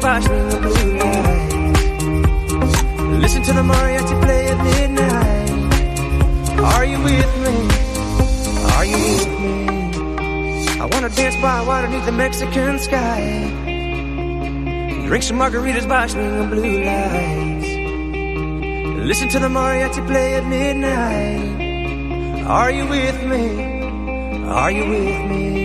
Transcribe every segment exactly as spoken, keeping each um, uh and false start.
sparkling the blue light. Listen to the mariachi play at midnight. Are you with me? Are you with me? I wanna dance by water beneath the Mexican sky. Drink some margaritas by swinging blue lights. Listen to the mariachi play at midnight. Are you with me? Are you with me?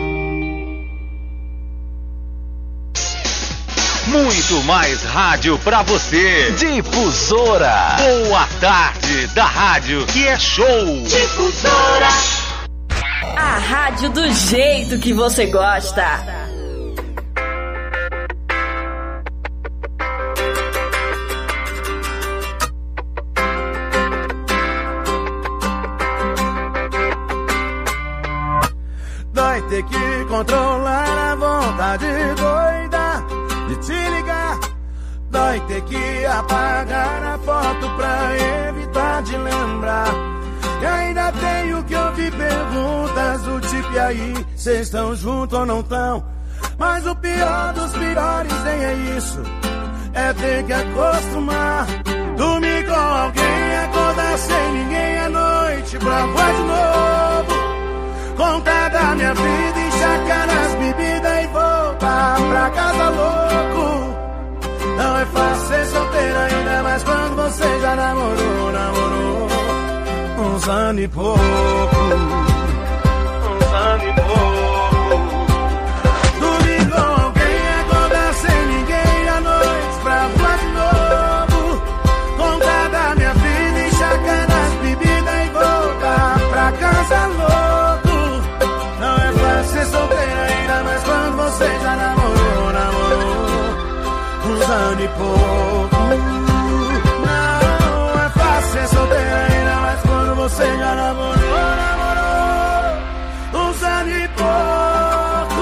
Muito mais rádio pra você. Difusora. Boa tarde da rádio que é show. Difusora. A rádio do jeito que você gosta. Dói ter que controlar a vontade doida de te ligar. Dói ter que apagar a foto pra evitar de lembrar. E ainda tenho que ouvir perguntas do tipo: e aí, cês estão juntos ou não tão? Mas o pior dos piores nem é isso, é ter que acostumar. Dormir com alguém, acordar sem ninguém à noite pra voar de novo. Contar da minha vida, encharcar nas bebidas e voltar pra casa louco. Não é fácil ser solteiro, ainda mais quando você já namorou, namorou uns anos e pouco, uns anos e pouco. Dormir com alguém, acordar sem ninguém à noite pra voar de novo. Contar da minha vida, encharcar nas bebidas e voltar pra casa louco. Não é fácil ser solteiro, ainda mais quando você já namorou, namorou uns anos e pouco. Não é fácil ser solteiro, ainda mais quando você já namorou, namorou uns anos e pouco.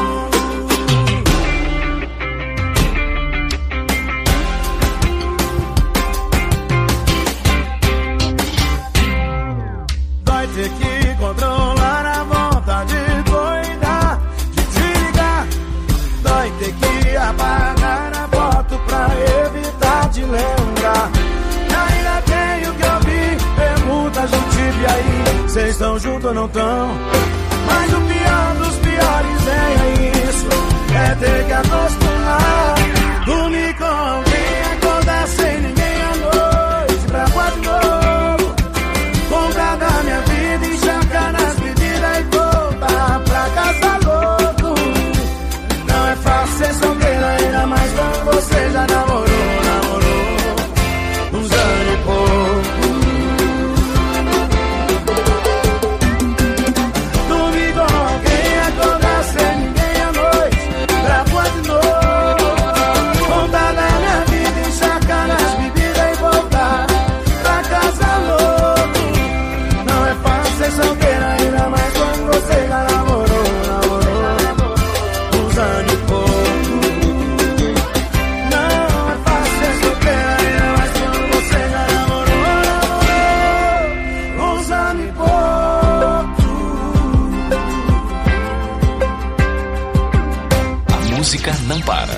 Vai ter que controlar a vontade doida de te ligar. Vai ter que apagar a foto pra evitar de lembrar. E ainda tenho que ouvir perguntas do tipo: e aí, cês estão juntos ou não tão? Mas o pior dos piores é isso, é ter que acostumar. Dormir com alguém, acordar sem ninguém à noite pra voar de novo. Contar da minha vida, encharcar nas bebidas e voltar pra casa louco. Não é fácil ser solteiro, ainda mais quando você já namorou, namorou uns anos e pouco. Dormir com alguém, acordar sem ninguém à noite pra voar de novo. Contar da minha vida, encharcar nas bebidas e voltar pra casa louco. Não é fácil ser solteiro, ainda mais quando você já namorou, namorou uns anos e pouco. Não é fácil ser solteiro, ainda mais quando você já namorou, namorou uns anos e pouco. A música não para.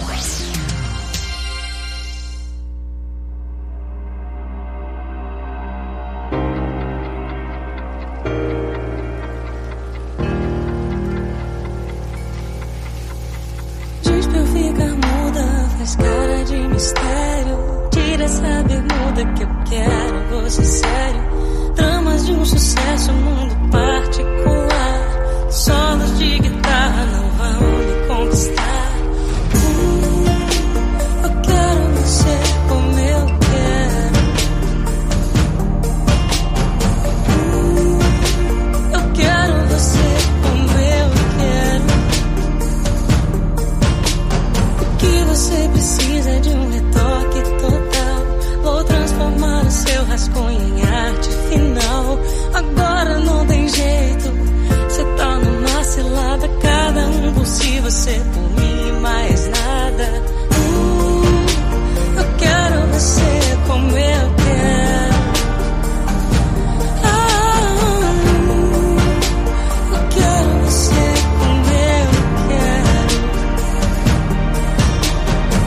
Diz pra eu ficar muda, faz cara de mistério. Tira essa bermuda que eu quero você sério. Tramas de um sucesso, mundo particular. Solos de guitarra não vão me conquistar. Uh, eu quero você como eu quero. Uh, eu quero você como eu quero. O que você precisa de um retoque total. Vou transformar o seu rascunho em arte final. Agora não tem jeito, cê tá numa cilada. Cada um por si, você por mim e mais nada. uh, Eu quero você como eu quero. ah, Eu quero você como eu quero.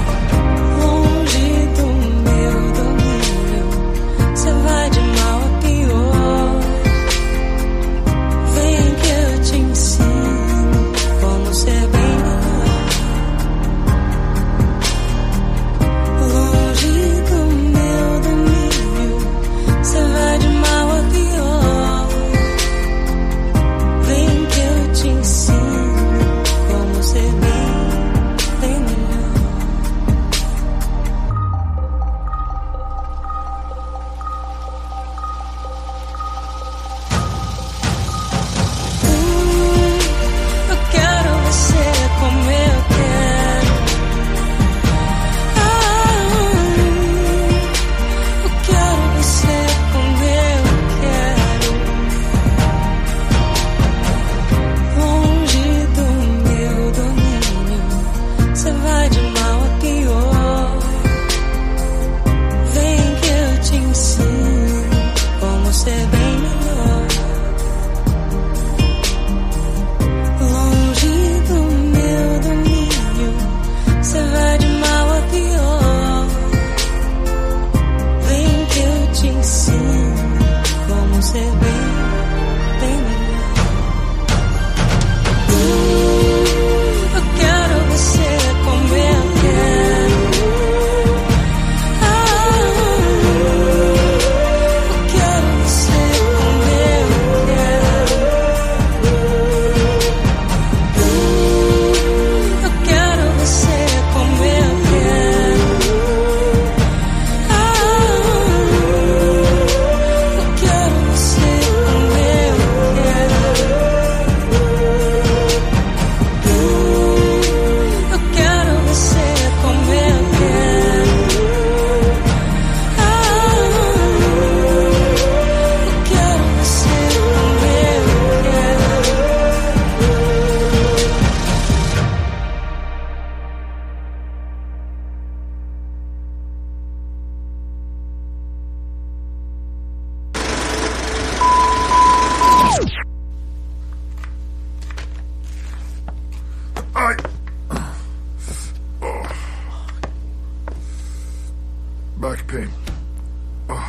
back pain. Oh.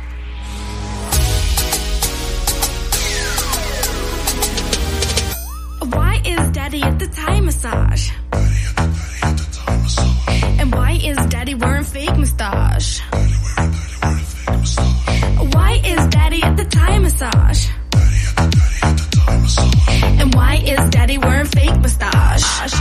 Why is Daddy at the Thai massage? And why is Daddy wearing fake mustache? Why is Daddy at the Thai massage? And why is Daddy wearing fake mustache?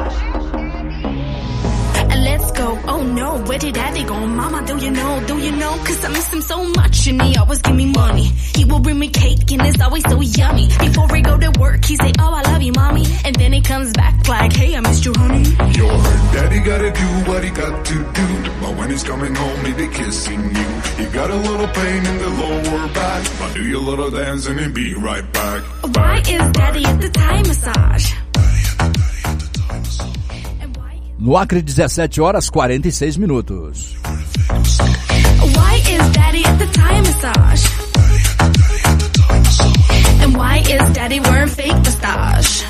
And let's go, oh no, where did Daddy go? Mama, do you know, do you know? Cause I miss him so much and he always give me money. He will bring me cake and it's always so yummy. Before we go to work, he say, oh, I love you, mommy. And then he comes back like, hey, I missed you, honey. Your daddy gotta do what he got to do. But when he's coming home, he be kissing you. He got a little pain in the lower back. But do your little dance and he'll be right back. Why is Daddy at the Thai massage? No Acre, dezessete horas, quarenta e seis minutos. Why is Daddy at the Thai massage? And why is Daddy wearing fake mustache?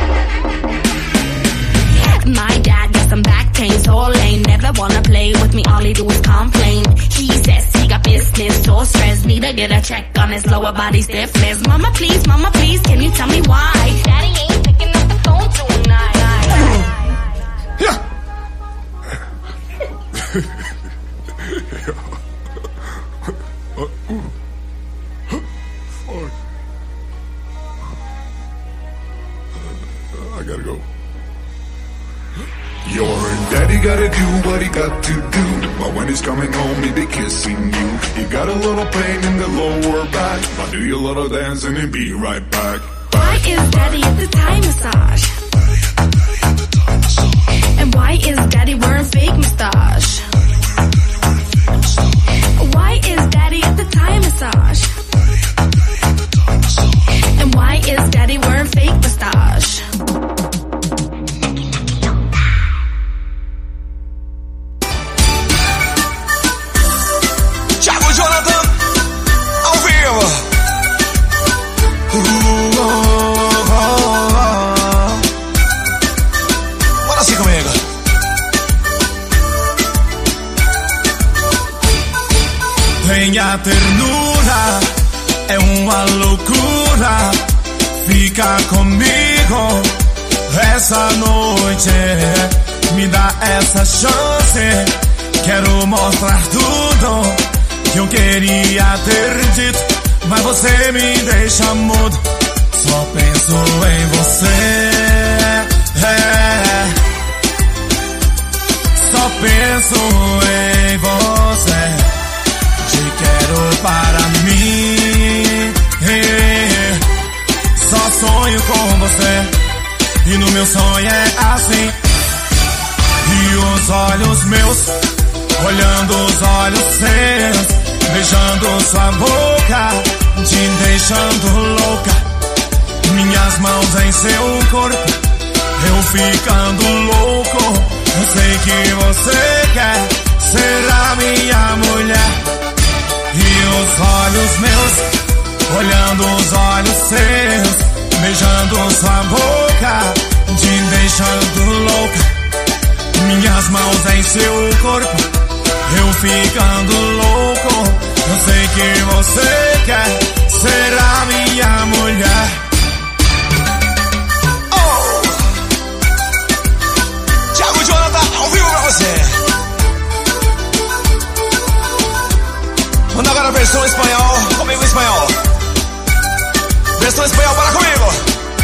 My dad got some back pain, so lame. Never wanna play with me, all he do is complain. He says he got business, so stressed. Need to get a check on his lower body stiffness. Mama please, mama please, can you tell me why? Daddy ain't picking up the phone tonight. Yeah. I gotta go. Your daddy gotta do what he got to do. But when he's coming home, he be kissing you. He got a little pain in the lower back. But do your little dance and he'll be right back. Why is Daddy at the Thai massage? And why is Daddy wearing fake mustache? Why is Daddy at the Thai massage? And why is Daddy wearing fake mustache? Thiago Jonathan, ao vivo. Uh, oh, oh, oh. Bora assim comigo. Tenha ternura, é uma loucura. Fica comigo essa noite. Me dá essa chance. Quero mostrar tudo que eu queria ter dito, mas você me deixa mudo. Só penso em você. É. Só penso em você. Te quero para mim. Só sonho com você. E no meu sonho é assim. E os olhos meus, olhando os olhos seus, beijando sua boca, te deixando louca. Minhas mãos em seu corpo, eu ficando louco. Eu sei que você quer ser a minha mulher. E os olhos meus, olhando os olhos seus, beijando sua boca, te deixando louca. Minhas mãos em seu corpo, eu ficando louco. Eu sei que você quer ser a minha mulher. Oh! Thiago Jonathan, ao vivo pra você. Manda agora a versão espanhol, comigo em espanhol. Versão espanhol, para comigo.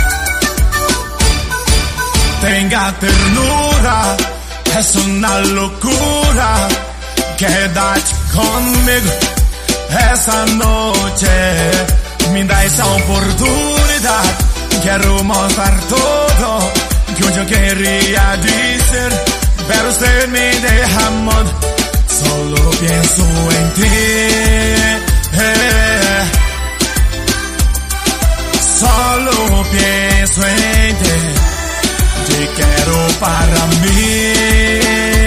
Tenga ternura, es una locura. Quédate conmigo essa noite. Me dá essa oportunidade. Quero mostrar tudo que hoje eu queria dizer, pero usted me deja mudo. Solo pienso en ti. Solo pienso en ti. Te quero para mí.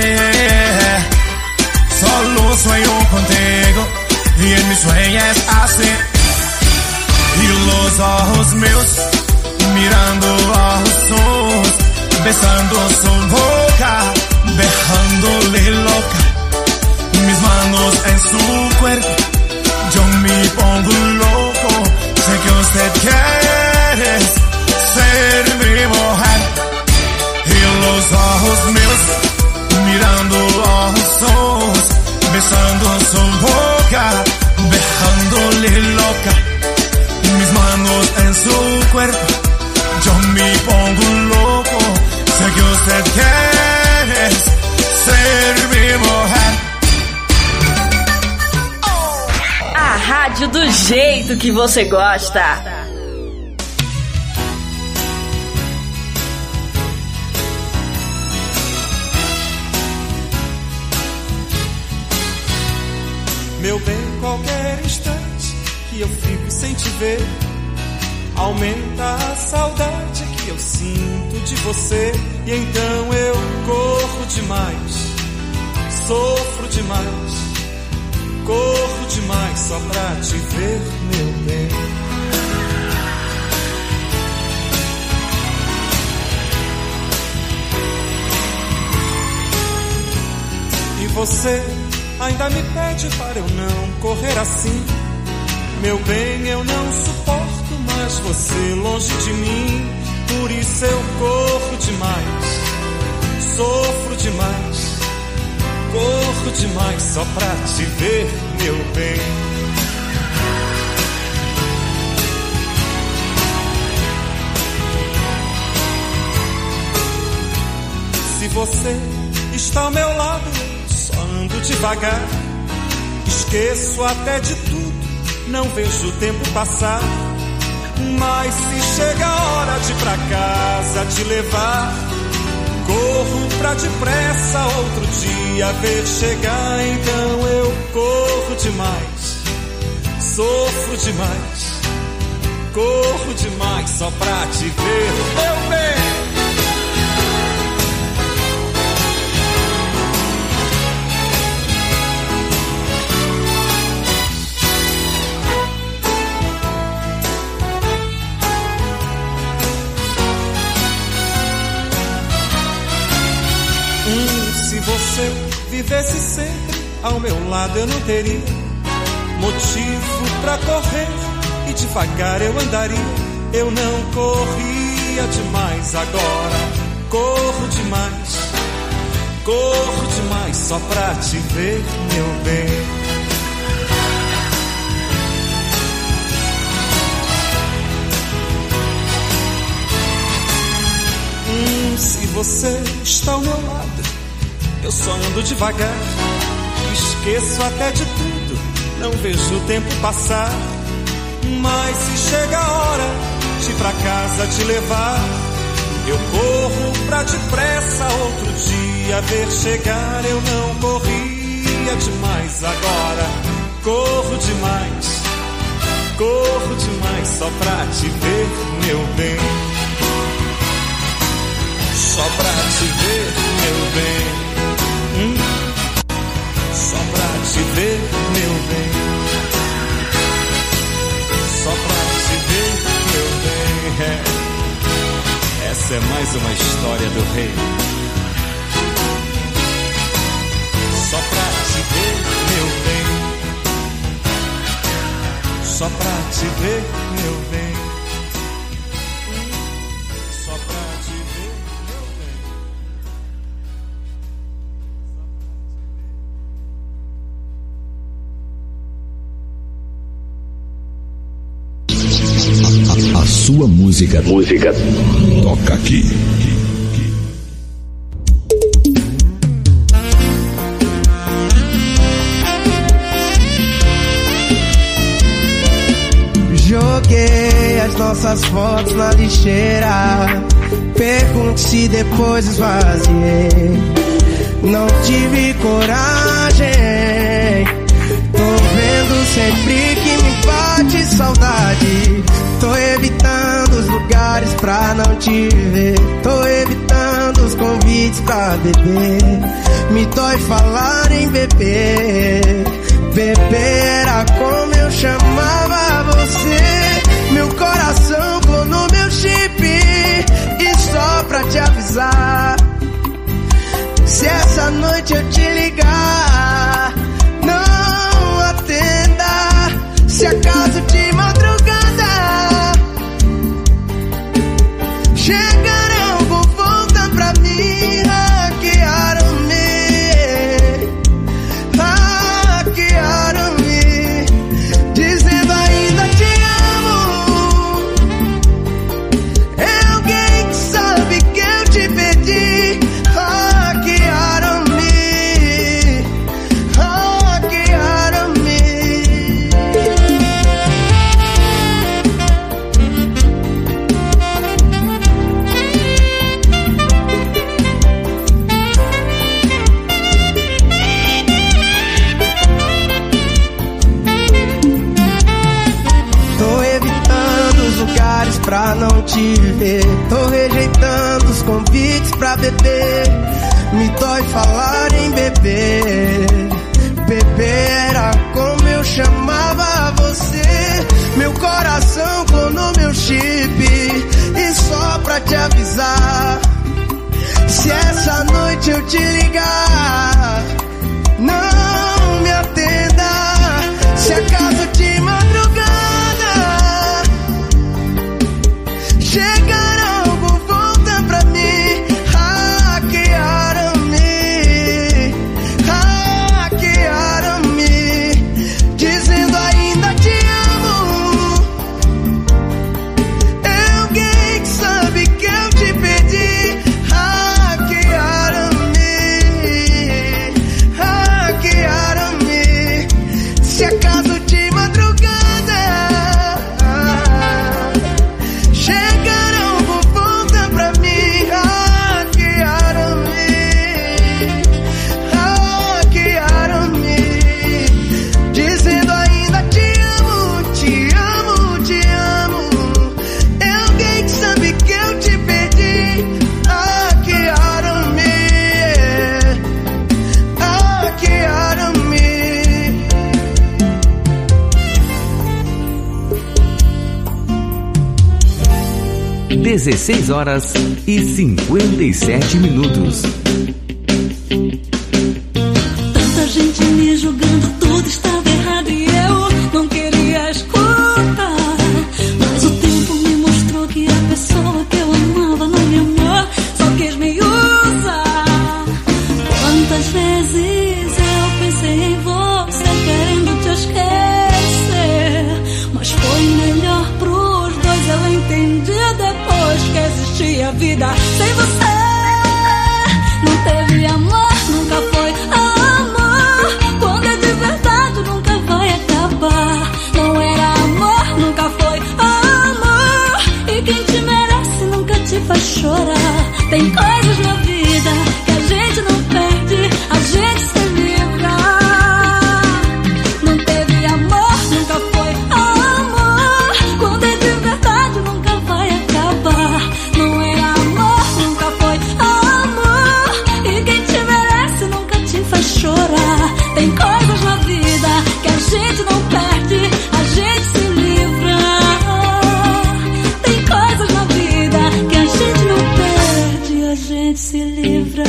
Solo sueño contigo y en mis sueños es así. Y los ojos míos mirando a los ojos, besando su boca, dejándole loca. Mis manos rádio do jeito que você gosta. Meu bem, qualquer instante que eu fico sem te ver, aumenta a saudade que eu sinto de você. E então eu corro demais, sofro demais, corro demais só pra te ver, meu bem. E você ainda me pede para eu não correr assim. Meu bem, eu não suporto mais você longe de mim. Por isso eu corro demais, sofro demais, corro demais só pra te ver, meu bem. Se você está ao meu lado, ando devagar, esqueço até de tudo, não vejo o tempo passar. Mas se chega a hora de ir pra casa te levar, corro pra depressa outro dia ver chegar. Então eu corro demais, sofro demais, corro demais só pra te ver, meu bem. Se vivesse sempre ao meu lado, eu não teria motivo pra correr e devagar eu andaria. Eu não corria demais, agora corro demais, corro demais só pra te ver, meu bem. Hum, se você está ao meu lado, eu só ando devagar, esqueço até de tudo, não vejo o tempo passar. Mas se chega a hora de ir pra casa te levar, eu corro pra depressa outro dia ver chegar. Eu não corria demais, agora corro demais, corro demais só pra te ver, meu bem. Só pra te ver, meu bem. Hum, só pra te ver, meu bem. Só pra te ver, meu bem. É. Essa é mais uma história do rei. Só pra te ver, meu bem. Só pra te ver, meu bem. Só pra te ver, meu bem. A sua música. Música. Toca aqui. Joguei as nossas fotos na lixeira. Pergunte se depois esvaziei. Não tive coragem. Tô vendo sempre que me bate saudade. Tô evitando os lugares pra não te ver. Tô evitando os convites pra beber. Me dói falar em beber. Beber era como eu chamava você. Meu coração clonou meu chip. E só pra te avisar, se essa noite eu te ligar, não atenda. Se acaso de madrugada chegarão com volta pra mim, hackearam-me, hackearam-me, dizendo ainda te amo. É alguém que sabe que eu te perdi. Hackearam-me, te ver. Tô rejeitando os convites pra beber. Me dói falar em beber. Beber era como eu chamava você. Meu coração clonou meu chip. E só pra te avisar, se essa noite eu te ligar, não me atenda. Se acaso de madrugada chegar algo, volta pra mim. Hackearam-me, hackearam-me, dizendo ainda te amo. É alguém que sabe que eu te perdi. Hackearam-me, hackearam-me. Se acaso de madrugada chegaram, vou voltar pra mim. Hackearam-me, hackearam-me, dizendo ainda te amo, te amo, te amo. É alguém que sabe que eu te perdi. Hackearam-me, hackearam-me. dezesseis horas e cinquenta e sete minutos. Tanta gente me julgando, tudo estava errado e eu não queria escutar. Mas o tempo me mostrou que a pessoa que eu amava não me amou, só quis me usar. Quantas vezes eu pensei em você, querendo te esquecer, mas foi melhor pros dois, eu entendi depois que existia vida sem você. Não teve amor, nunca foi amor. Quando é de verdade nunca vai acabar. Não era amor, nunca foi amor. E quem te merece nunca te faz chorar. Tem coisas na vida que a gente não perde, a gente se livra. Não teve amor, nunca foi amor. Quando é de verdade nunca vai acabar. Não era amor, nunca foi amor. E quem te merece nunca te faz chorar. Tem coisas na vida que a gente não perde, a gente se livra. Tem coisas na vida que a gente não perde, a gente se livra.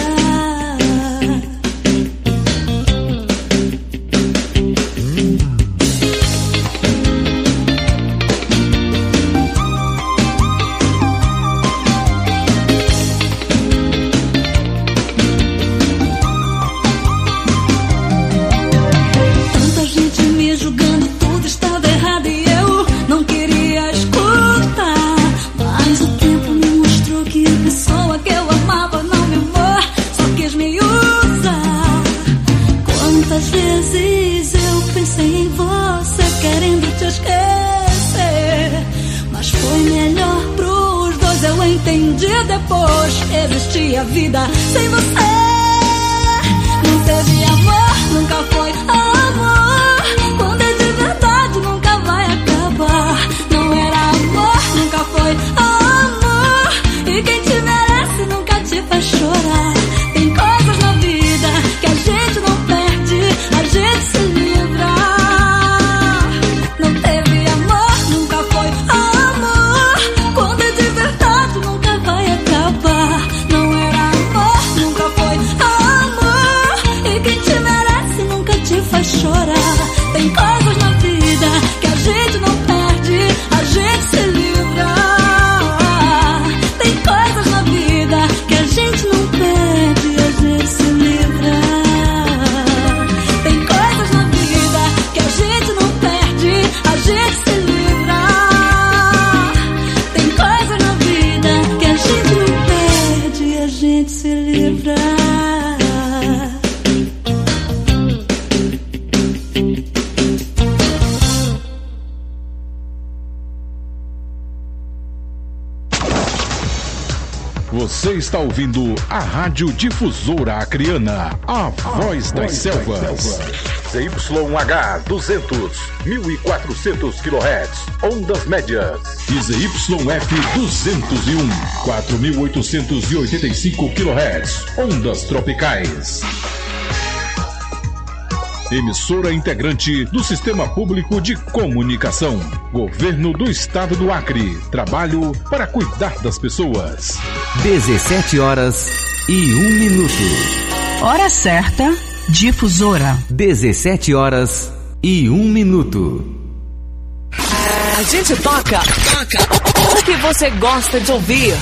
Tanta gente me julgando, tudo estava errado e eu não queria escutar. Mas o tempo me mostrou que a pessoa que eu amava não me amou, só quis me usar. Quantas vezes eu pensei em você, querendo te esquecer, mas foi melhor pros dois, eu entendi depois que existia vida sem você. Não teve amor, nunca foi amor. Quando é de verdade nunca vai acabar. Não era amor, nunca foi amor. E quem te merece nunca te faz chorar. Tem coisas na vida que a gente não perde, a gente se livra. Não teve amor, nunca foi amor. Quando é de verdade nunca vai acabar. Não era amor, nunca foi amor. E quem te merece nunca te faz chorar. Tem coisas na vida que a gente não perde, a gente se livra. Tem coisas na vida que a gente não perde, a gente se livra. Tem coisas na vida que a gente não perde, a gente se livra. Tem coisas na vida que a gente não perde, a gente se livra. Você está ouvindo a Rádio Difusora Acreana, a voz das selvas. Z Y H duzentos, mil e quatrocentos quilohertz, ondas médias. E Z Y F duzentos e um, quatro mil oitocentos e oitenta e cinco quilohertz, ondas tropicais. Emissora integrante do Sistema Público de Comunicação. Governo do Estado do Acre. Trabalho para cuidar das pessoas. dezessete horas e um minuto. Hora certa, Difusora. dezessete horas e um minuto. A gente toca, toca o que você gosta de ouvir.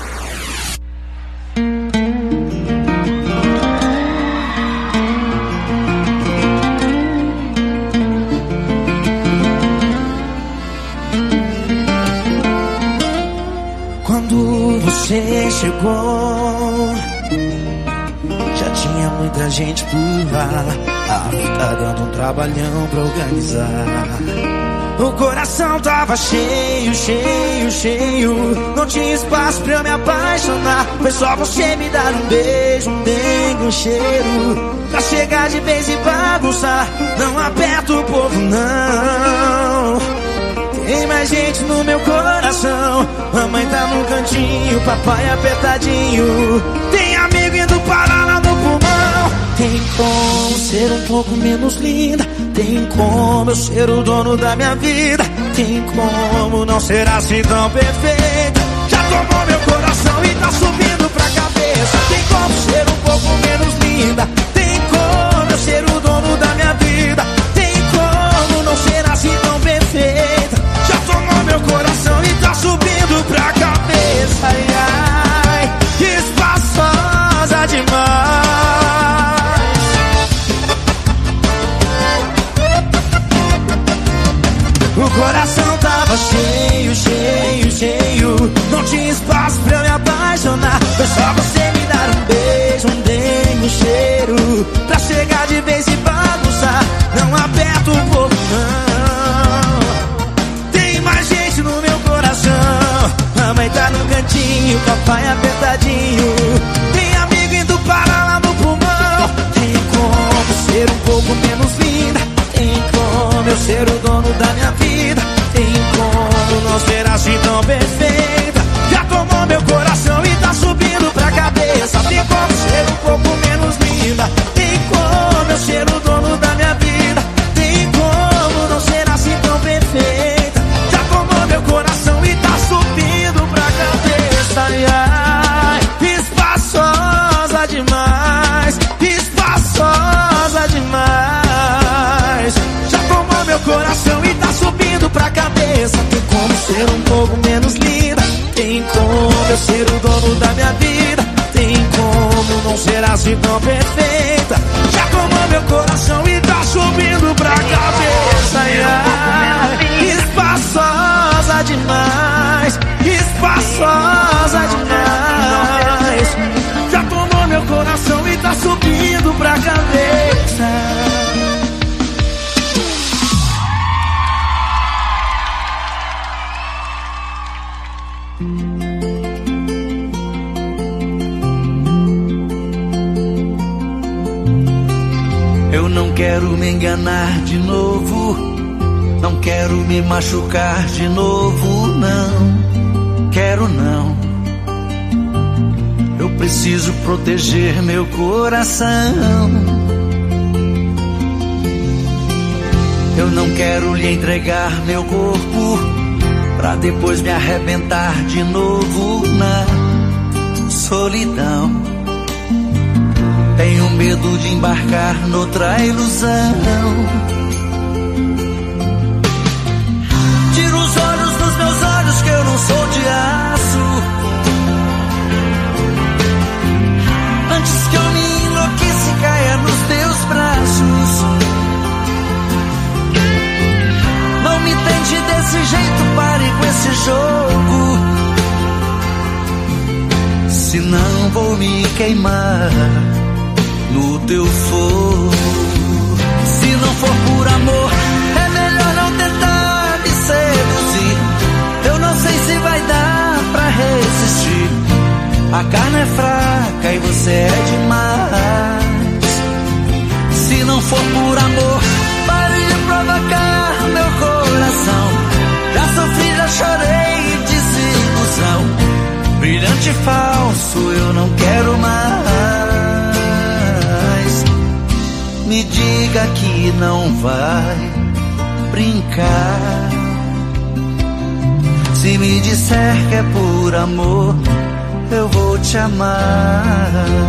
Quando você chegou, já tinha muita gente por lá. A vida tá dando um trabalhão pra organizar. O coração tava cheio, cheio, cheio. Não tinha espaço pra eu me apaixonar. Foi só você me dar um beijo, um dengue, um cheiro, pra chegar de vez e bagunçar. Não aperta o povo, não. Tem mais gente no meu coração. Mamãe tá no cantinho, papai apertadinho. Tem amigo indo parar lá no pulmão. Tem como ser um pouco menos linda. Tem como eu ser o dono da minha vida. Tem como não ser assim tão perfeita. Já tomou meu coração e tá subindo pra cabeça. Tem como ser um pouco menos linda. Tem como eu ser o dono da minha vida. Tem como não ser assim tão perfeita. Já tomou meu coração e tá subindo pra cabeça. Ai, ai, espaçosa demais. O coração tava cheio, cheio, cheio. Não tinha espaço pra eu me apaixonar. Foi só você me dar um beijo, um dengue, um cheiro, pra chegar de vez e bagunçar. Não aperta o povo, não. Tem mais gente no meu coração. Mamãe tá no cantinho, papai apertadinho. Tem amigo indo parar lá no pulmão. Tem como ser um pouco menos linda. Tem como eu ser o dono da minha vida. Tem como não ser assim tão perfeita. Já tomou meu coração e tá subindo pra cabeça. Tem como ser um pouco menos linda. Tem como eu ser o dono da minha vida. Tem como não ser assim tão perfeita. Já tomou meu coração e tá subindo pra cabeça. Ai, ai, espaçosa demais. Espaçosa demais. Já tomou meu coração e tá subindo pra cabeça. Tem como ser um pouco menos linda. Tem como eu ser o dono da minha vida. Tem como não ser assim tão perfeita. Já tomou meu coração e tá subindo pra cabeça. Ai, ai, espaçosa demais. Espaçosa demais. Já tomou meu coração e tá subindo pra cabeça. Eu não quero me enganar de novo. Não quero me machucar de novo, não. Quero não. Eu preciso proteger meu coração. Eu não quero lhe entregar meu corpo pra depois me arrebentar de novo na solidão. Tenho medo de embarcar noutra ilusão. Tira os olhos dos meus olhos que eu não sou de aço. Antes que eu me enlouqueça e caia nos teus braços. Não me tente desse jeito, pare com esse jogo. Senão vou me queimar no teu fogo. Se não for por amor, é melhor não tentar me seduzir. Eu não sei se vai dar pra resistir. A carne é fraca e você é demais. Se não for por amor, Me diga que não vai brincar. Se me disser que é por amor, eu vou te amar.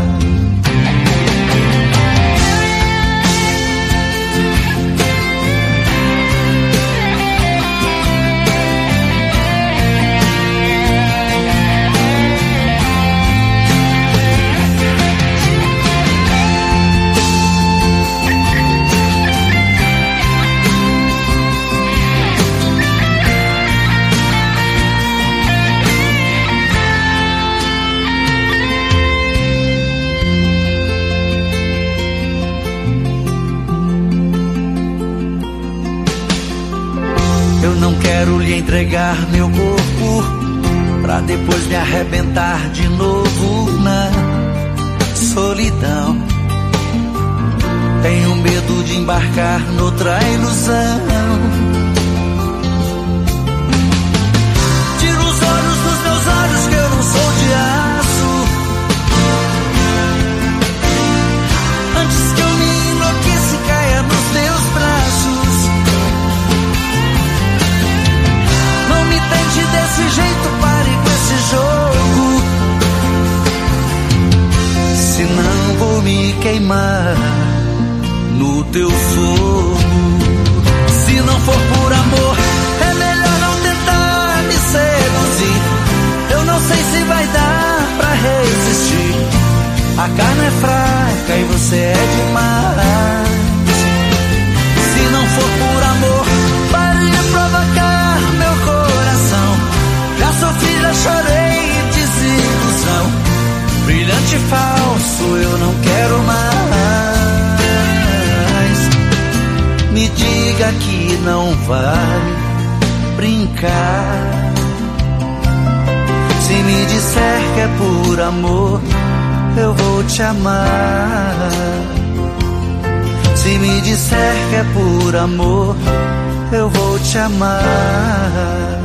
Quero lhe entregar meu corpo pra depois me arrebentar de novo na solidão. Tenho medo de embarcar noutra ilusão. Tira os olhos dos meus olhos que eu não sou de aço, antes que eu me enlouqueça e caia nos teus braços. Tente desse jeito, pare com esse jogo, senão vou me queimar no teu fogo. Se não for por amor, é melhor não tentar me seduzir. Eu não sei se vai dar pra resistir. A carne é fraca e você é demais. Se não for por amor, pare de provocar meu coração. Já sofri, já chorei, desilusão. Brilhante falso, eu não quero mais. Me diga que não vai brincar. Se me disser que é por amor, eu vou te amar. Se me disser que é por amor, eu vou te amar.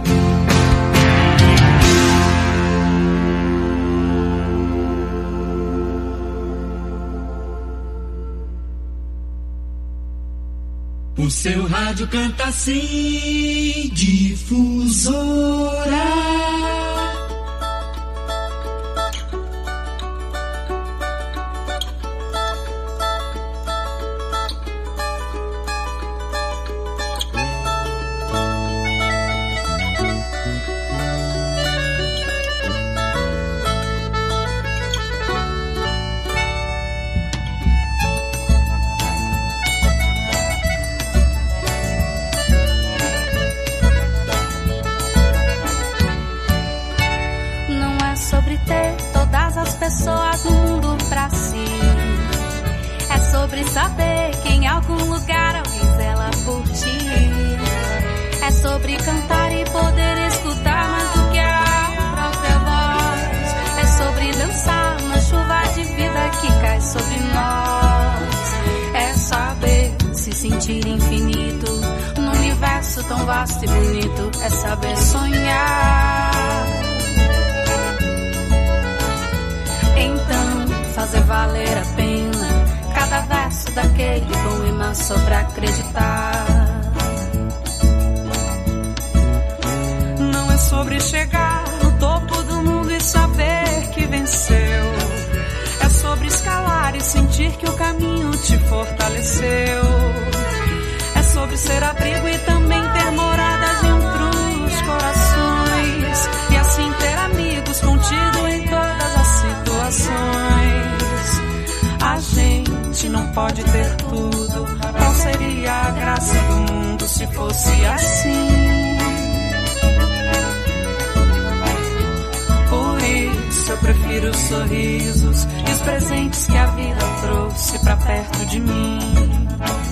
O seu rádio canta assim, Difusora. Pessoas no mundo pra si. É sobre saber que em algum lugar alguém zela por ti. É sobre cantar e poder escutar mais do que a própria voz. É sobre dançar na chuva de vida que cai sobre nós. É saber se sentir infinito num universo tão vasto e bonito. É saber sonhar. Então, fazer valer a pena cada verso daquele poema só pra acreditar. Não é sobre chegar no topo do mundo e saber que venceu. É sobre escalar e sentir que o caminho te fortaleceu. É sobre ser abrigo e também ter moradas entre os corações. E assim ter amigos contigo em todas as situações. A gente não pode ter tudo. Qual seria a graça do mundo se fosse assim? Por isso eu prefiro os sorrisos e os presentes que a vida trouxe pra perto de mim.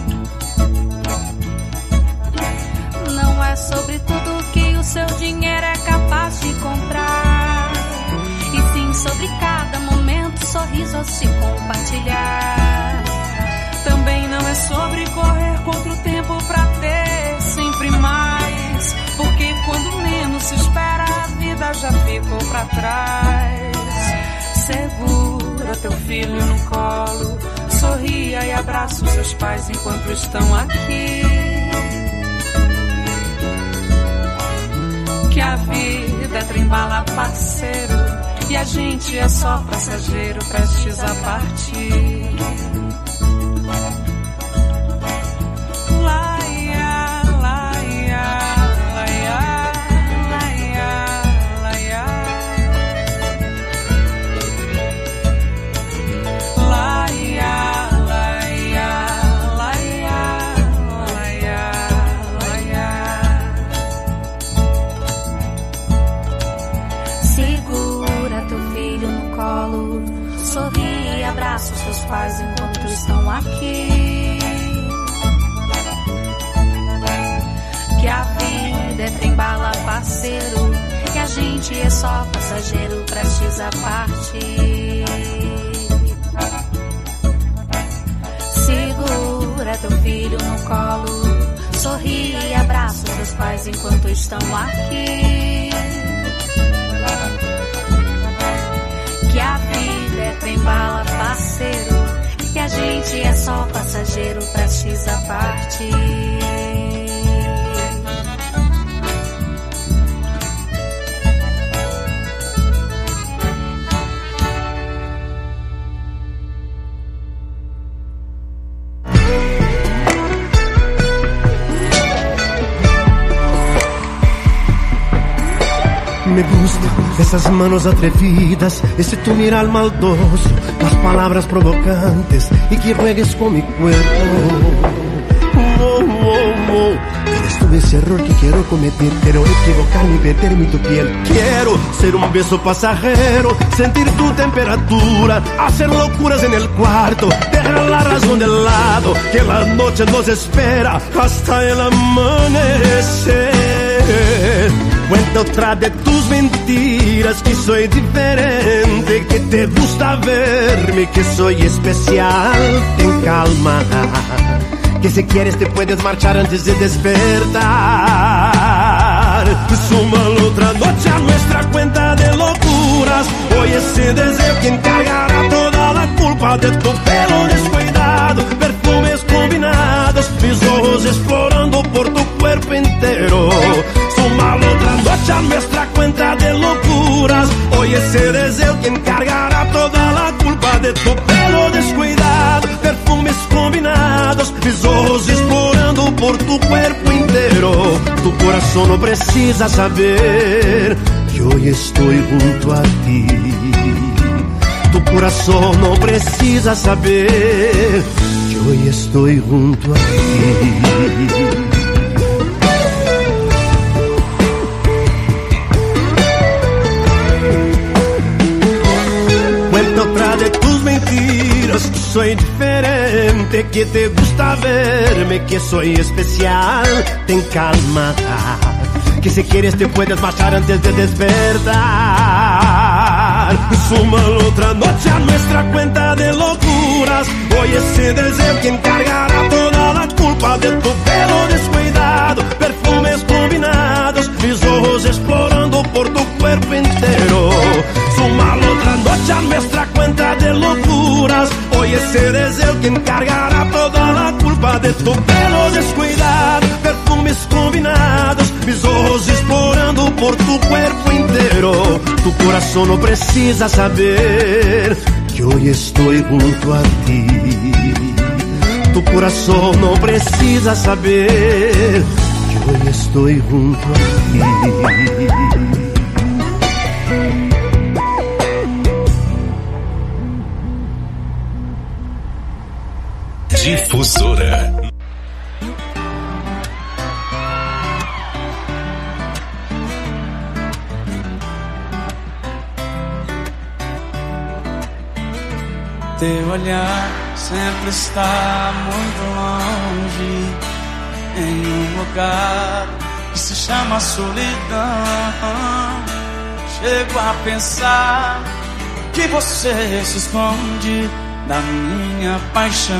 Não é sobre tudo que o seu dinheiro é capaz de comprar, e sim sobre cada momento, sorriso a se compartilhar. Também não é sobre correr contra o tempo pra ter sempre mais, porque quando menos se espera a vida já ficou pra trás. Segura teu filho no colo, sorria e abraça os seus pais enquanto estão aqui. Que a vida é trem-bala, parceiro, e a gente é só passageiro prestes a partir. Abraça os seus pais enquanto estão aqui. Que a vida é trem-bala, parceiro, e a gente é só passageiro prestes a partir. Segura teu filho no colo, sorri e abraça os seus pais enquanto estão aqui. Que a vida é trem-bala, parceiro, e a gente é só passageiro prestes a partir. Me gusta esas manos atrevidas, ese tu mirar maldoso, las palabras provocantes y que juegues con mi cuerpo. Oh, oh, oh. Eres tú ese error que quiero cometer, pero equivocarme y perderme tu piel. Quiero ser un beso pasajero, sentir tu temperatura, hacer locuras en el cuarto, dejar la razón de lado, que la noche nos espera hasta el amanecer. Cuenta otra de tus mentiras, que soy diferente, que te gusta verme, que soy especial. Ten calma, que si quieres te puedes marchar antes de despertar. Súmalo otra noche a nuestra cuenta de locuras. Hoy ese deseo que encargará toda la culpa de tu pelo descuidado, perfumes combinados, mis ojos explorando por tu cuerpo entero. Súmalo otra noche a nuestra cuenta de locuras. Hoy ese deseo que encargará toda la culpa de tu pelo descuidado, perfumes combinados, mis ojos explorando por tu cuerpo entero. Tu corazón no precisa saber que hoy estoy junto a ti. Tu corazón no precisa saber que hoy estoy junto a ti. De tus mentiras, soy diferente, que te gusta verme, que soy especial. Ten calma, que si quieres te puedes marchar antes de despertar. Súmalo otra noche a nuestra cuenta de locuras. Hoy ese deseo que encargará toda la culpa de tu pelo descuidado, perfumes combinados, mis ojos explorando por tu cuerpo entero. Súmalo otra noche a nuestra cuenta de locuras. Hoy ese deseo que encargará toda la culpa de tu pelo descuidado, perfumes combinados, mis ojos explorando por tu cuerpo entero. Tu corazón no precisa saber que hoy estoy junto a ti. Tu corazón no precisa saber que hoy estoy junto a ti. Difusora. Teu olhar sempre está muito longe, em um lugar que se chama solidão. Chego a pensar que você se esconde da minha paixão.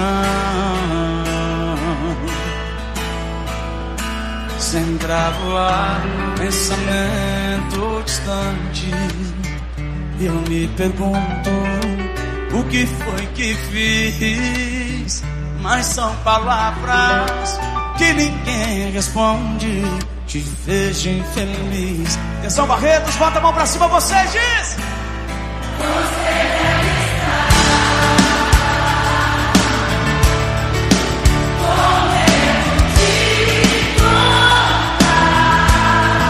Sempre a voar, pensamento distante, eu me pergunto o que foi que fiz mas são palavras que ninguém responde. Te vejo infeliz. Atenção, Barretos, bota a mão pra cima, você diz. Você deve estar com medo de contar.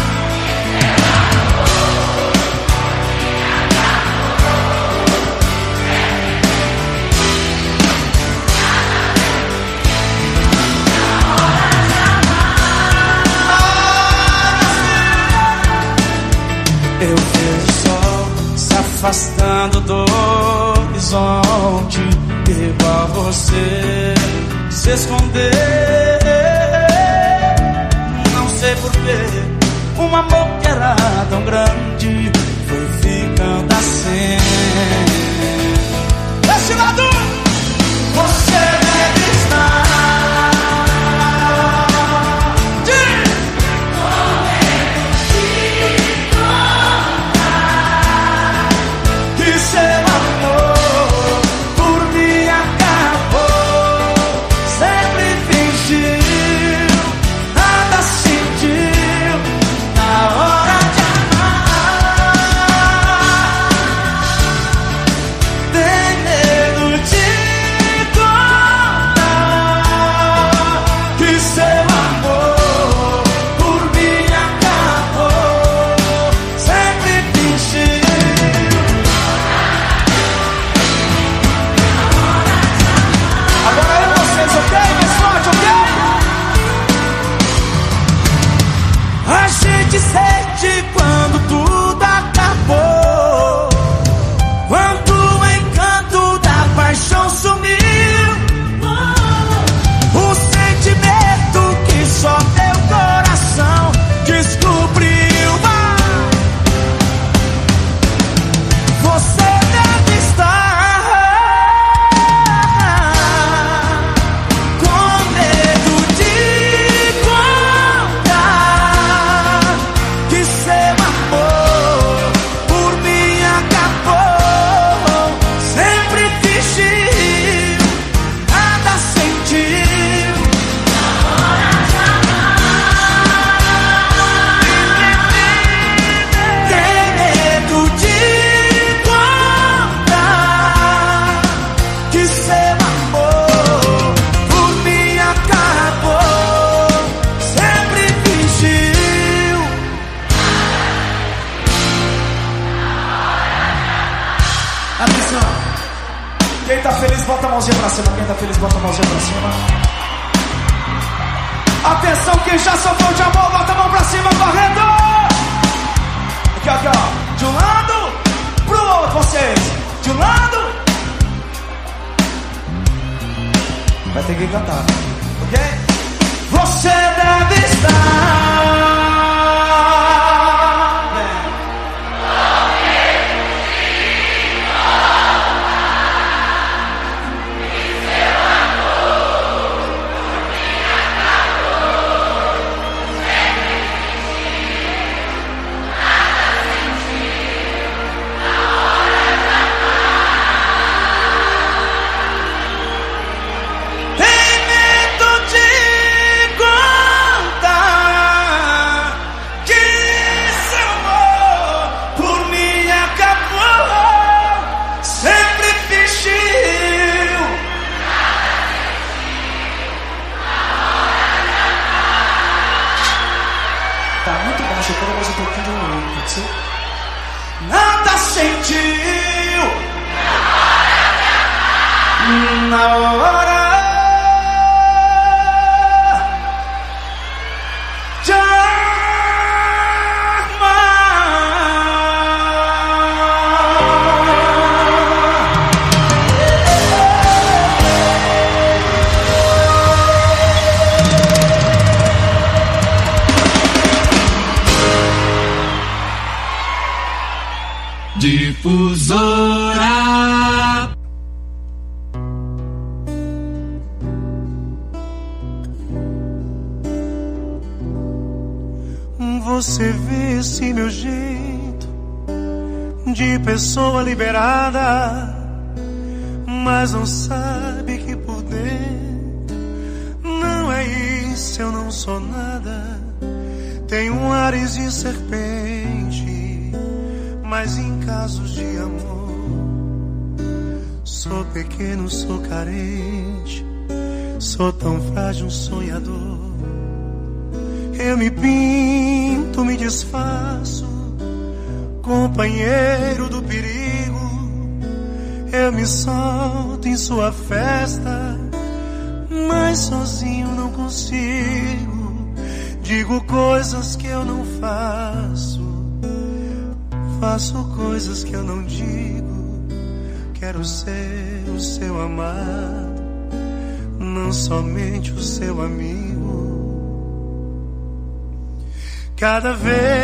Eu vejo o sol se afastando do horizonte, igual você se esconder. Não sei porquê, um amor que era tão grande foi ficando assim. Desse lado, você deve estar sente quando tudo acabou, quando o encanto da paixão sumiu, o sentimento que só teu coração descobriu. Você deve estar com medo de contar que seu amor por mim acabou. Sempre fingiu, nada sentiu. Tem medo de contar que seu amor por mim acabou. Sempre fingiu. Atenção, quem tá feliz bota a mãozinha pra cima. Quem tá feliz bota a mãozinha pra cima. Atenção, quem já sofreu de amor bota a mão pra cima, correndo. Aqui, aqui, ó, de um lado pro outro, vocês. De um lado. Vai ter que cantar, ok? Você deve estar nada sentiu na hora de Difusora. Você vê esse meu jeito de pessoa liberada, mas não sabe que por dentro Tem um nariz de serpente, mas em casos de amor, sou pequeno, sou carente, sou tão frágil, um sonhador. Eu me pinto, me desfaço, companheiro do perigo. Eu me solto em sua festa, mas sozinho não consigo. Digo coisas que eu não faço, faço coisas que eu não digo. Quero ser o seu amado, não somente o seu amigo. Cada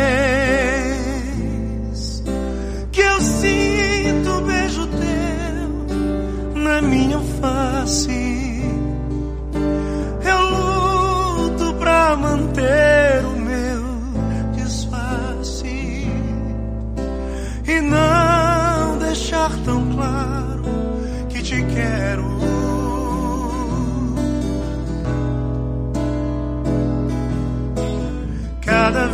vez que eu sinto o beijo teu na minha face, eu luto pra manter o meu disfarce e não deixar tão claro que te quero. Cada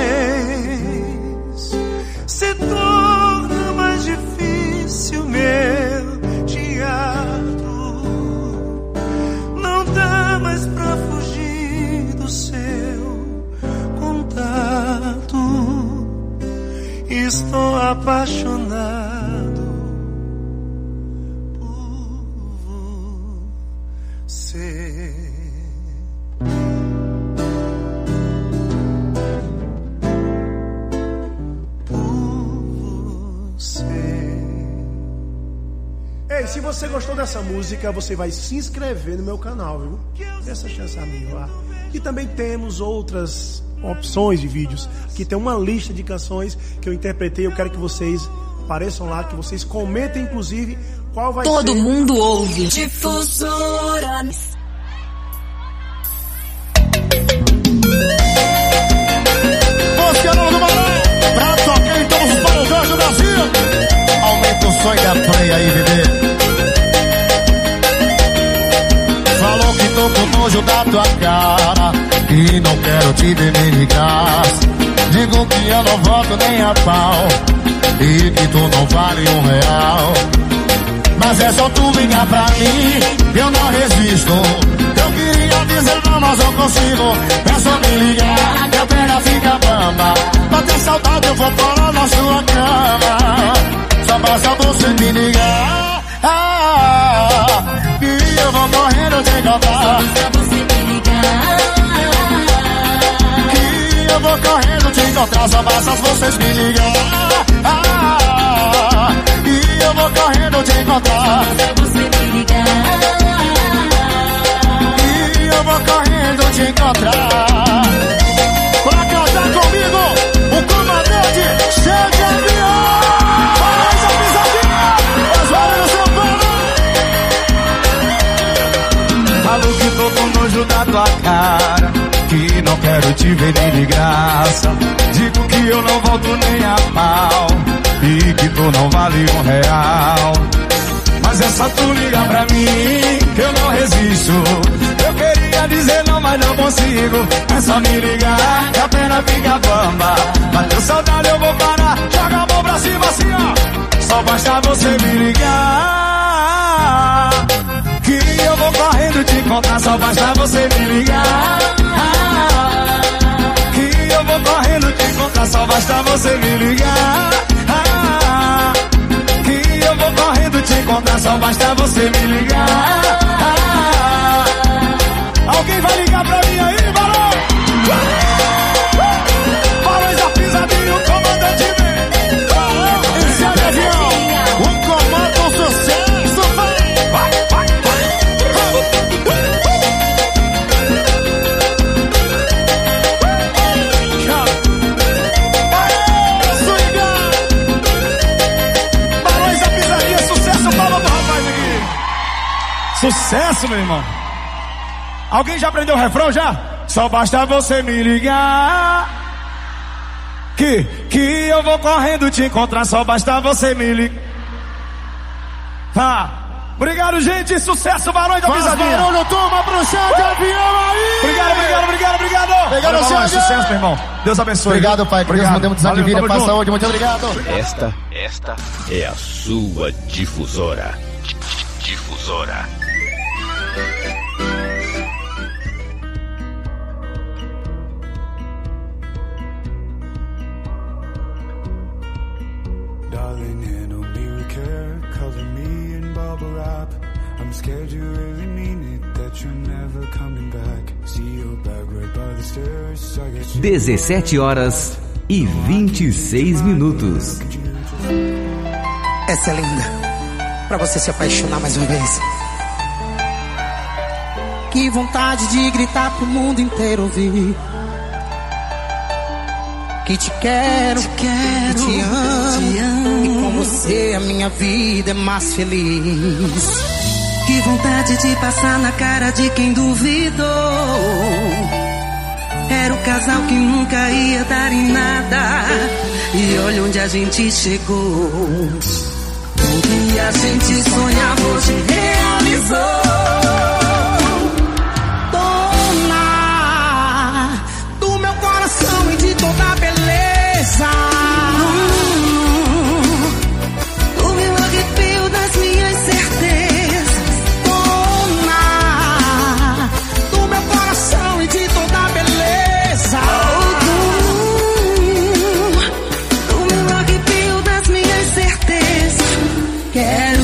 vez se torna mais difícil meu teatro. Não dá mais pra fugir do seu contato. Estou apaixonado por você. Ei, se você gostou dessa música, você vai se inscrever no meu canal, viu? Dê essa chance a mim lá. E também temos outras opções de vídeos. Aqui tem uma lista de canções que eu interpretei. Eu quero que vocês apareçam lá, que vocês comentem, inclusive, qual vai Todo ser... Todo mundo ouve. Difusora. Luciano do Maré, pra tocar em todos os paredões do Brasil. Aumenta o som da play aí, bebê. Falou que tô com nojo da tua cara e não quero te ver nem de graça. Digo que eu não volto nem a pau e que tu não vale um real. Mas é só tu ligar pra mim, eu não resisto. Eu queria dizer não, mas não consigo. É só me ligar que a perna fica bamba. Pra ter saudade eu vou parar na sua cama. Só basta você me ligar, ah, e eu vou correndo te encontrar. Só você me ligar, e eu vou correndo te encontrar. Só basta vocês me ligar, ah, e eu vou correndo te encontrar. Só você me ligar, e eu vou correndo te encontrar. Pra cantar comigo, o comandante Chega Avião. Falo que tô com nojo da tua cara, que não quero te ver nem de graça. Digo que eu não volto nem a pau e que tu não vale um real. Mas é só tu ligar pra mim que eu não resisto. Eu queria dizer não, mas não consigo. É só me ligar que a pena fica bamba. Bateu saudade eu vou parar, joga a mão pra cima assim ó. Só basta você me ligar, que eu vou correndo te encontrar. Só basta você me ligar, que eu vou correndo te encontrar. Só basta você me ligar, que eu vou correndo te encontrar. Só basta você me ligar. Alguém vai ligar pra mim aí, Barão? Barões da Pisadinha, o comandante vem. Esse é o avião, o comando sucesso, vai, vai, vai, vai. Barões da Pisadinha, sucesso, palma pro rapaz aqui. Sucesso, meu irmão. Alguém já aprendeu o refrão já? Só basta você me ligar, que, que eu vou correndo te encontrar. Só basta você me ligar. Tá. Obrigado, gente. Sucesso, Barões da Pisadinha. Barulho, turma, pro chão de avião aí. Obrigado, obrigado, obrigado, obrigado. Obrigado, senhor. Sucesso, meu irmão. Deus abençoe. Obrigado, pai. Que Deus mantenha muitos anos de vida. Paz, saúde. Muito obrigado. Esta, esta é a sua difusora. Difusora. Darling, handle me with care, cover me in bubble wrap. I'm scared you really mean it, that you're never coming back. See your bag right by the stairs. I get you. dezessete horas e vinte e seis minutos. Essa é linda, pra você se apaixonar mais uma vez. Que vontade de gritar pro mundo inteiro ouvir. Que te quero, te quero, que te amo, te amo. E com você a minha vida é mais feliz. Que vontade de passar na cara de quem duvidou. Era o casal que nunca ia dar em nada. E olha onde a gente chegou. O que a gente sonhava hoje realizou. Dona do meu coração e de toda a beleza. O meu arrepio das minhas certezas. Dona do meu coração e de toda a beleza. O meu arrepio das minhas certezas. Quero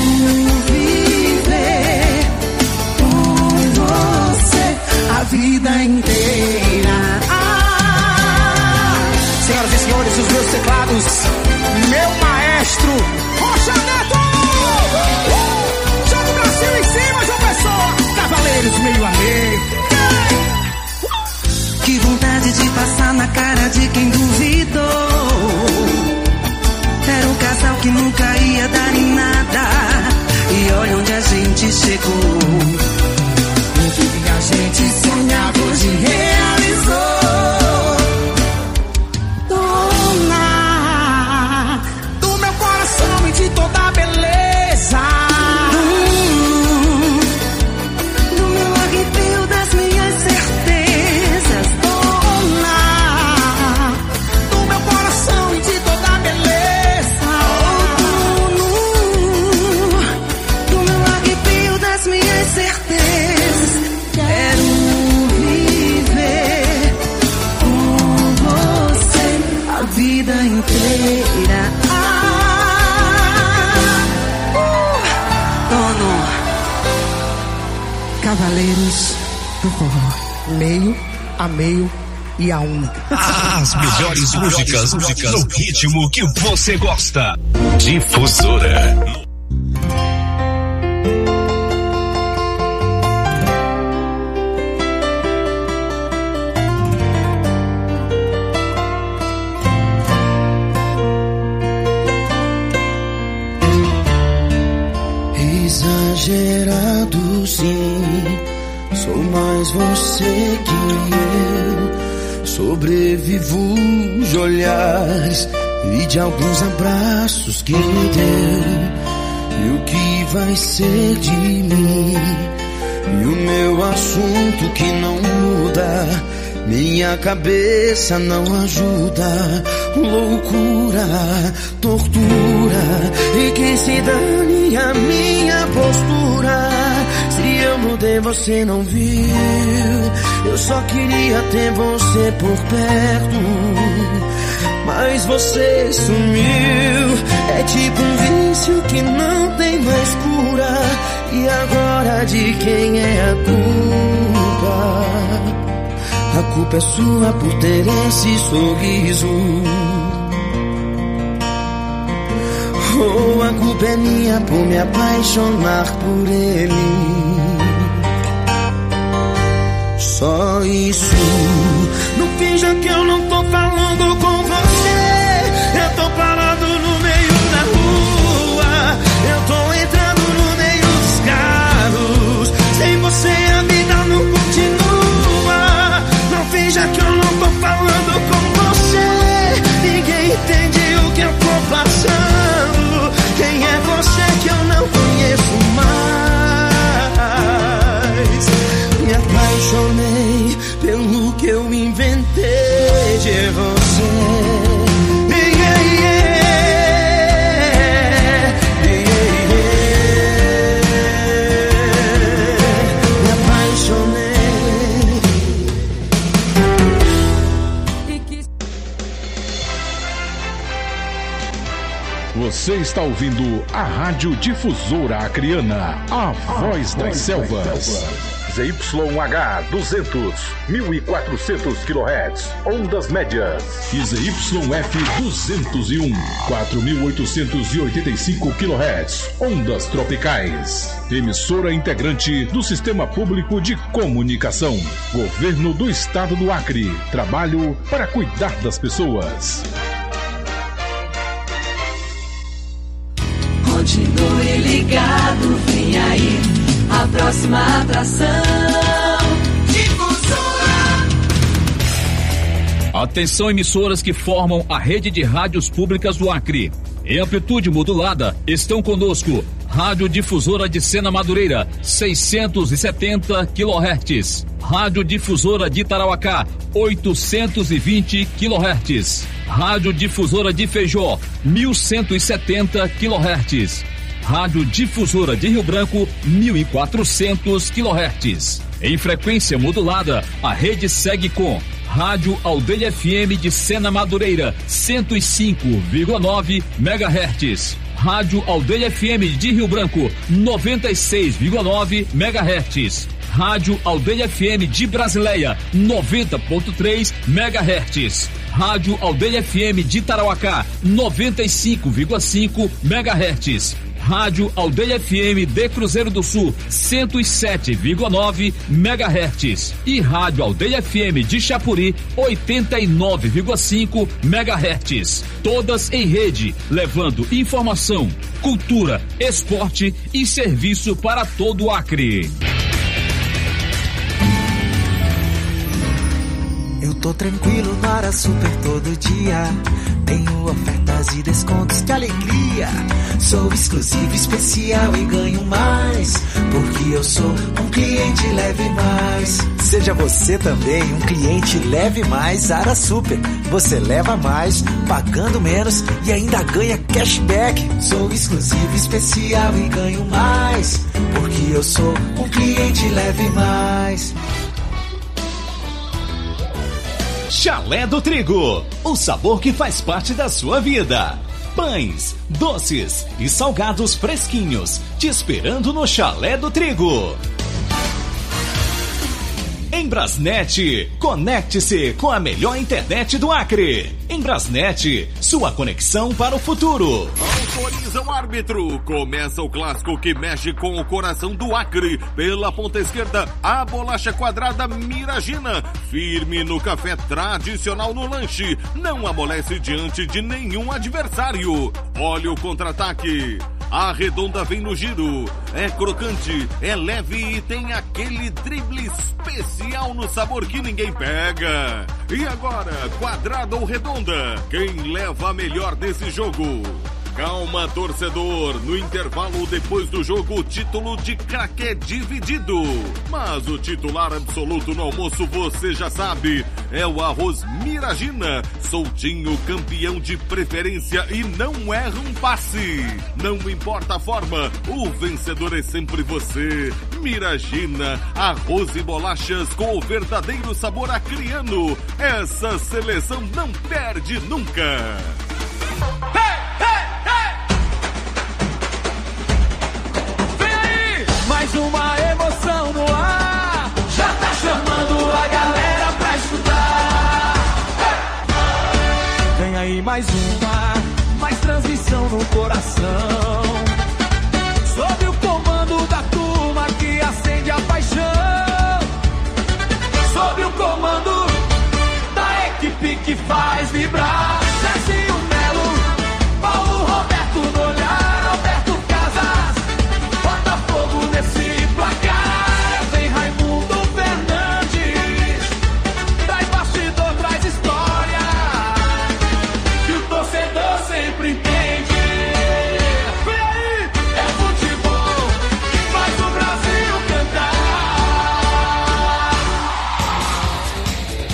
viver com você a vida inteira. Senhoras e senhores, os meus teclados, meu maestro, Rocha Neto! Uh! Joga o Brasil em cima, João Pessoa! Cavaleiros meio a meio. Que vontade de passar na cara de quem duvidou. Era um casal que nunca ia dar em nada. E olha onde a gente chegou. O que a gente sonhava hoje realizou. De toda a beleza. Hum, do meu arrepio das minhas certezas. Dona do meu coração e de toda a beleza. Hum, do meu arrepio das minhas certezas. Quero viver com você a vida inteira. Cavaleiros do forró, meio a meio e a uma. As melhores músicas, músicas no ritmo que você gosta. Difusora. Exagerado sim, sou mais você que eu. Sobrevivo de olhares e de alguns abraços que me deu. E o que vai ser de mim? E o meu assunto que não muda. Minha cabeça não ajuda. Loucura, tortura. E quem se dane a minha postura. Se eu mudei você não viu. Eu só queria ter você por perto. Mas você sumiu. É tipo um vício que não tem mais cura. E agora de quem é a culpa? A culpa é sua por ter esse sorriso. Ou a culpa é minha por me apaixonar por ele. Só isso. Não finja que eu não tô falando com você. Eu tô parado no meio da rua. Eu tô entrando no meio dos carros. Sem você a vida não continua. Não finja que eu não tô falando com você. Ninguém entende o que eu tô passando. Quem é você que eu não conheço mais? Me apaixonei pelo tudo que eu inventei de você. Yeah, yeah. Você está ouvindo a Rádio Difusora Acreana, a voz das selvas. Z Y H duzentos, mil e quatrocentos quilohertz, ondas médias. E Z Y F duzentos e um, quatro mil oitocentos e oitenta e cinco quilohertz, ondas tropicais. Emissora integrante do Sistema Público de Comunicação. Governo do Estado do Acre. Trabalho para cuidar das pessoas. Continue ligado, vem aí a próxima atração. Difusora. Atenção, emissoras que formam a rede de rádios públicas do Acre. Em amplitude modulada, estão conosco Rádio Difusora de Sena Madureira, seiscentos e setenta quilohertz. Rádio Difusora de Tarauacá, oitocentos e vinte quilohertz. Rádio Difusora de Feijó, mil cento e setenta quilohertz. Rádio Difusora de Rio Branco, mil e quatrocentos quilohertz. Em frequência modulada, a rede segue com Rádio Aldeia F M de Sena Madureira, cento e cinco vírgula nove megahertz. Rádio Aldeia F M de Rio Branco, noventa e seis vírgula nove megahertz. Rádio Aldeia F M de Brasileia, noventa ponto três megahertz. Rádio Aldeia F M de Tarauacá, noventa e cinco vírgula cinco megahertz. Rádio Aldeia F M de Cruzeiro do Sul, cento e sete vírgula nove megahertz. E Rádio Aldeia F M de Chapuri, oitenta e nove vírgula cinco megahertz. Todas em rede, levando informação, cultura, esporte e serviço para todo o Acre. Eu tô tranquilo na Ara Super todo dia. Tenho ofertas e descontos, que alegria. Sou exclusivo, especial e ganho mais, porque eu sou um cliente Leve Mais. Seja você também um cliente Leve Mais Ara Super. Você leva mais, pagando menos e ainda ganha cashback. Sou exclusivo, especial e ganho mais, porque eu sou um cliente Leve Mais. Chalé do Trigo, o sabor que faz parte da sua vida. Pães, doces e salgados fresquinhos, te esperando no Chalé do Trigo. Em Brasnet, conecte-se com a melhor internet do Acre. Em Brasnet, sua conexão para o futuro. Autoriza o árbitro. Começa o clássico que mexe com o coração do Acre. Pela ponta esquerda, a bolacha quadrada Miragina. Firme no café tradicional no lanche. Não amolece diante de nenhum adversário. Olha o contra-ataque. A Redonda vem no giro, é crocante, é leve e tem aquele drible especial no sabor que ninguém pega. E agora, Quadrada ou Redonda? Quem leva a melhor desse jogo? Calma, torcedor, no intervalo depois do jogo o título de craque é dividido. Mas o titular absoluto no almoço você já sabe, é o arroz Miragina, soltinho, campeão de preferência e não erra um passe. Não importa a forma, o vencedor é sempre você. Miragina, arroz e bolachas com o verdadeiro sabor acreano. Essa seleção não perde nunca. Hey! Mais uma emoção no ar, já tá chamando a galera pra escutar. Vem aí mais uma, mais transmissão no coração. Sob o comando da turma que acende a paixão. Sob o comando da equipe que faz vibrar. Cezinho Melo, Paulo Roberto Nolhar, Alberto Casas. Bota fogo nesse placar. Vem Raimundo Fernandes. Traz bastidor, traz história, que o torcedor sempre entende. Vem aí, é futebol que faz o Brasil cantar.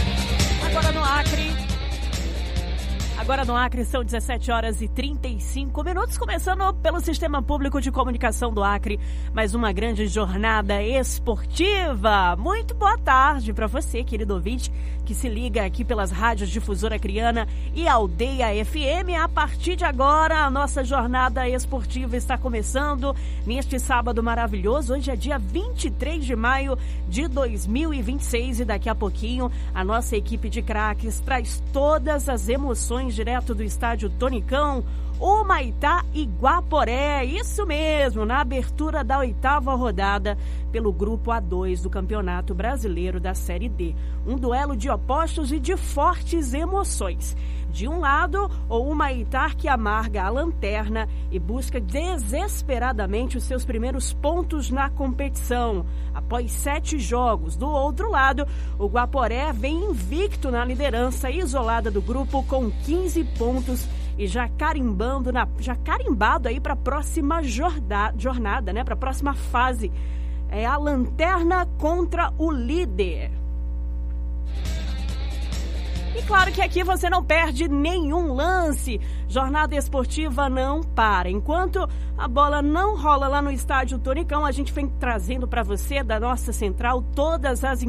no Acre, são dezessete horas e trinta e cinco minutos, começando pelo Sistema Público de Comunicação do Acre, mais uma grande jornada esportiva. Muito boa tarde para você, querido ouvinte, que se liga aqui pelas rádios Difusora Acreana e Aldeia F M. A partir de agora, a nossa jornada esportiva está começando neste sábado maravilhoso. Hoje é dia vinte e três de maio de dois mil e vinte e seis e daqui a pouquinho a nossa equipe de craques traz todas as emoções direto do estádio Tonicão, Humaitá e Guaporé. Isso mesmo, na abertura da oitava rodada pelo grupo A dois do Campeonato Brasileiro da Série D. Um duelo de opostos e de fortes emoções. De um lado, o Humaitá, que amarga a lanterna e busca desesperadamente os seus primeiros pontos na competição. Após sete jogos. Do outro lado, o Guaporé vem invicto na liderança isolada do grupo com quinze pontos e já carimbando, na, já carimbado aí para a próxima jornada, jornada, né? Para a próxima fase. É a lanterna contra o líder. E claro que aqui você não perde nenhum lance. Jornada esportiva não para. Enquanto a bola não rola lá no estádio Tonicão, a gente vem trazendo para você da nossa central todas as